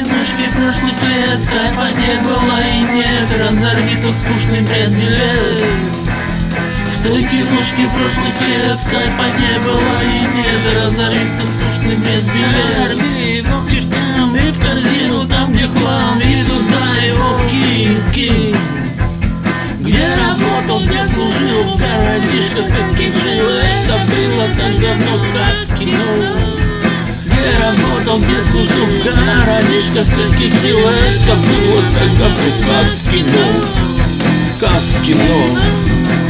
киношки прошлых лет кайфа не было и нет. Разорви тот скучный бред билет. В той киношке прошлых лет кайфа не было и нет. Разорви тот скучный бред билет. Разорви его к чертям и в корзину там, где хлам, и туда его кинь. Где работал, где служил, в городишках каких жил. Это было так давно, как в кино. Где работал, где служил, в городишках каких жил. Это было так давно, как в кино. Как в кино.